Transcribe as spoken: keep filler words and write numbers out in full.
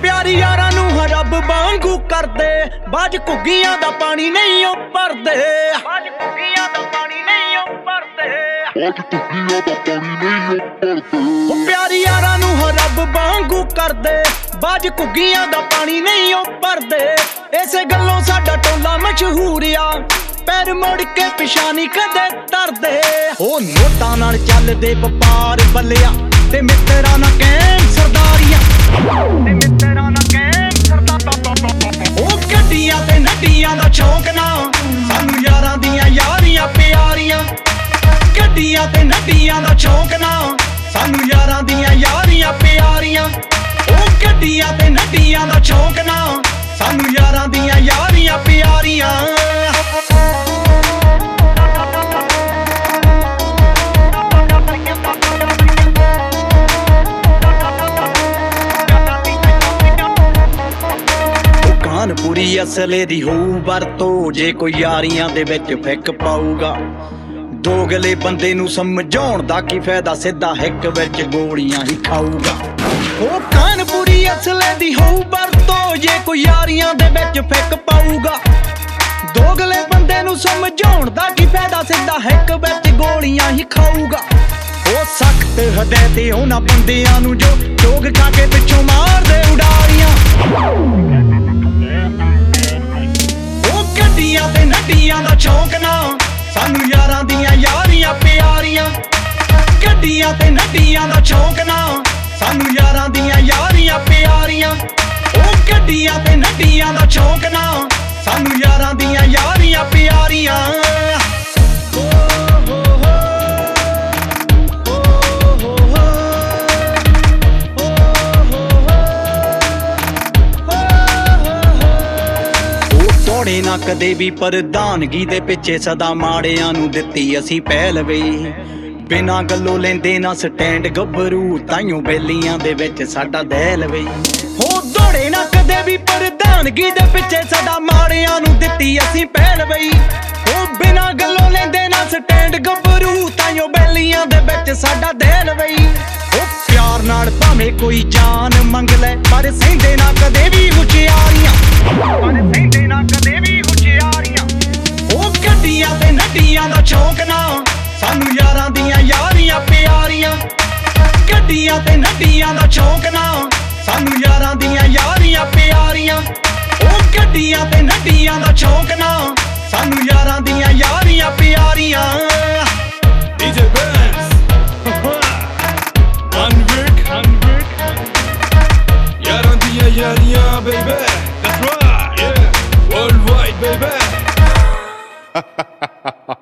प्यारी यारा नू रब वांगू कर दे, बाज घुग्गियां दा पानी नहीं ओ भरदे, बाज घुग्गियां दा पानी नहीं ओ भरदे, बाज घुग्गियां दा पानी नहीं ओ भरदे। ओ प्यारी यारा नू रब वांगू कर दे, बाज घुग्गियां दा पानी नहीं ओ भरदे। इसे गल्लों साडा टोला मशहूर आ, पैर मोड़ के पिछा नहीं कदे तरदे। ओ नोटां नाल चलदे व्यापार बल्लिया, ते मित्तरां नाल कैम सरदारियां, ते मित्तरां नाल कैम सरदारियां। ओ गड्डियां ते नड्डियां दा शौक ना, सानू यारां दियां यारियां प्यारियां। गड्डियां ते नड्डियां दा शौक ना, सानू यारां दियां यारियां प्यारियां। ओ गड्डियां ते नड्डियां दा शौक ना, सानू यारां दियां यारियां प्यारियां। पूरी असले दी होऊ वरतो, जे कोई यारियां दे विच फिक पाऊगा। दोगले बंदे नू समझाउण दा की फायदा, सिद्धा हिक विच गोलियां ही खाऊगा। ओ कानपुरी असले दी होऊ वरतो, जे कोई यारियां दे विच फिक पाऊगा। दोगले बंदे नू समझाउण दा की फायदा, सिद्धा हिक विच गोलियां ही खाऊगा। ओ सख्त हदैते उन्हां बंदियां नू जो जोग खा के पिछों मार दे उडारियां। गड्डियां ते नड्डियां दा शौक ना, सानू यारां दियां यारियां प्यारियां। गड्डियां ते नड्डियां दा शौक ना, सानू यारां दियां यारियां प्यारियां। ओ गड्डियां ते नड्डियां दा शौक ना, सानू यारां दियां यारियां प्यारियां। दौड़े ना कदे भी प्रधानगी दे पिछे, सदा माड़ियां नू दित्ती असी पहल वे। बिना गल्लों लेंदे ना स्टैंड गभरू, ताइयों बेलियां दे विच साडा दहल वे। हो दौड़े ना कदे भी प्रधानगी दे पिछे, सदा माड़ियां नू दित्ती असी पहल वे। हो बिना गल्लों लेंदे ना स्टैंड गभरू, ताइयों बेलियां दे विच साडा दहल वे। हो प्यार नाल भावें कोई जान मंग ले, पर सहिंदे ना कदे भी हुशियारियां, पर सहिंदे ना कदे भी हुशियारियां। ओ गड्डियां ते नड्डियां दा शौक ना, सानू यारां दियां यारियां प्यारियां। गड्डियां ते नड्डियां दा शौक ना, सानू यारां दियां यारियां प्यारियां। ओ गड्डियां ते नड्डियां दा शौक ना, सानू यारां दियां यारियां प्यारियां। D J Benz, Hanvik, Hanvik, yaran diya yariya baby, that's right, yeah, worldwide baby.